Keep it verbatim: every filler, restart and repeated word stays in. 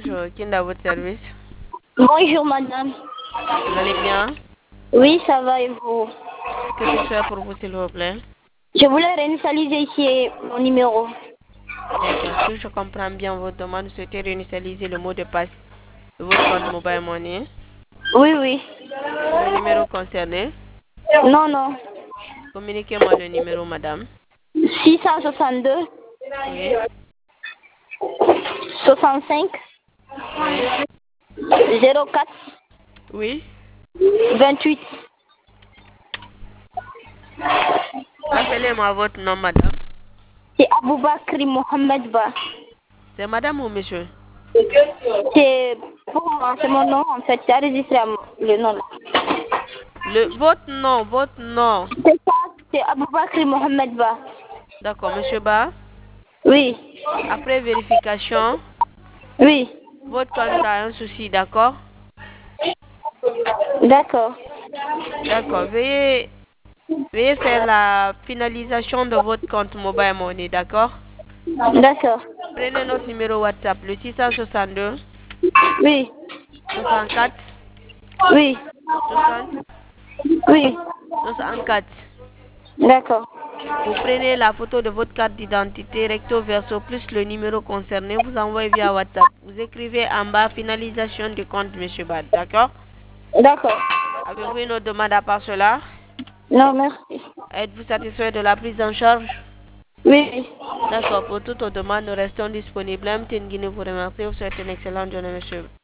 bonjour. Qui est dans votre service? Bonjour madame. Vous allez bien? Oui, ça va et vous? Que puis-je faire pour vous, s'il vous plaît? Je voulais réinitialiser ici mon numéro. D'accord. Si je comprends bien votre demande, vous souhaitez réinitialiser le mot de passe de votre compte Mobile Money. Oui, oui. C'est le numéro concerné. Non, non. Communiquez-moi le numéro, madame. six cent soixante-deux, Oui. soixante-cinq, Oui. zéro quatre, Oui. vingt-huit. Rappelez-moi votre nom, madame. C'est Aboubakri Mohamed Ba. C'est madame ou monsieur? C'est pour moi, c'est mon nom en fait. J'ai enregistré le nom là. Le, votre nom, votre nom. C'est ça, c'est Aboubakri Mohamed Ba. D'accord, monsieur Ba. Oui. Après vérification, Oui. votre compte a un souci, d'accord? D'accord. D'accord. Veuillez, veuillez faire la finalisation de votre compte Mobile Money, d'accord? D'accord. Prenez notre numéro WhatsApp, le six cent soixante-deux, Oui. soixante-quatre, Oui. soixante, Oui. soixante-quatre. D'accord. Vous prenez la photo de votre carte d'identité recto verso plus le numéro concerné, vous envoyez via WhatsApp. Vous écrivez en bas finalisation du compte, monsieur Bad, d'accord? D'accord. Avez-vous une autre demande à part cela? Non, merci. Êtes-vous satisfait de la prise en charge? Oui. D'accord, pour toute autre demande, nous restons disponibles. M T N Guinée vous remercie. Vous souhaite une excellente journée, monsieur.